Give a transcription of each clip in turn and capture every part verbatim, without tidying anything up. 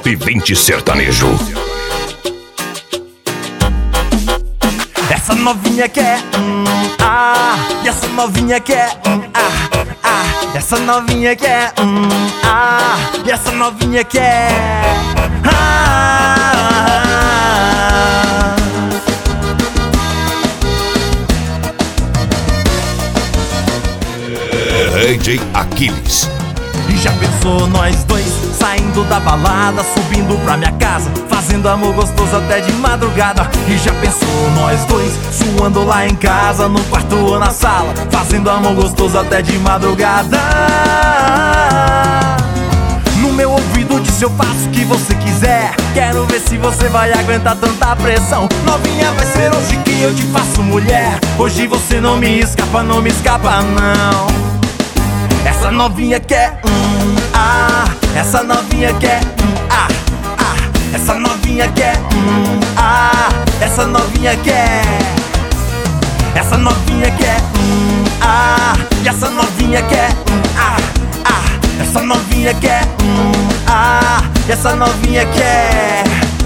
Top vinte Sertanejo. Essa novinha quer hum, ah, e essa novinha quer hum, ah, ah, essa novinha quer hum, ah, e essa novinha quer ah. D J Aquiles. E já pensou nós dois saindo da balada, subindo pra minha casa, fazendo amor gostoso até de madrugada? E já pensou nós dois suando lá em casa, no quarto ou na sala, fazendo amor gostoso até de madrugada? No meu ouvido disse: eu faço o que você quiser, quero ver se você vai aguentar tanta pressão. Novinha, vai ser hoje que eu te faço mulher, hoje você não me escapa, não me escapa não. Essa novinha quer hum, ah, essa novinha quer hum, ah, ah, essa novinha quer hum, ah, essa novinha quer, essa novinha quer hum, ah, e essa novinha quer hum, ah, ah, essa novinha quer hum, ah, e essa novinha quer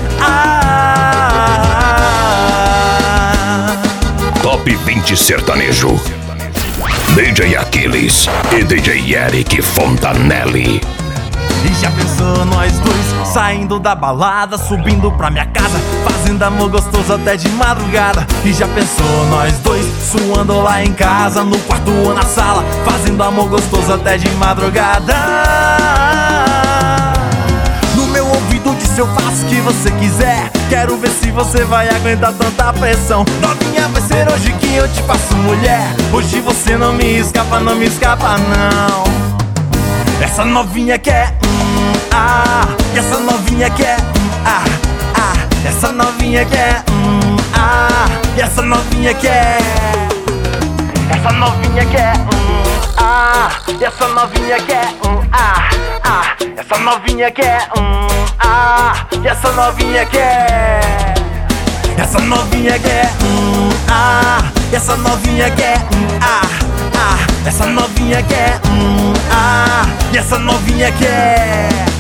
ah. Top vinte Sertanejo. D J Aquiles e D J Eric Fontanelli. E já pensou nós dois saindo da balada, subindo pra minha casa, fazendo amor gostoso até de madrugada? E já pensou nós dois suando lá em casa, no quarto ou na sala, fazendo amor gostoso até de madrugada? No meu ouvido disse: eu faço o que você quiser, quero ver se você vai aguentar tanta pressão. Novinha, vai ser hoje que eu te faço mulher, hoje você não me escapa, não me escapa não. Essa novinha quer hum, ah, e essa novinha quer hum, ah, ah, essa novinha quer hum, ah, e essa novinha quer, essa novinha quer hum, ah, e essa novinha quer hum, ah, ah, essa novinha quer hum, ah, e essa novinha quer, essa novinha quer hum, ah, e essa novinha quer hum, ah, ah, essa novinha quer hum, ah, e essa novinha quer.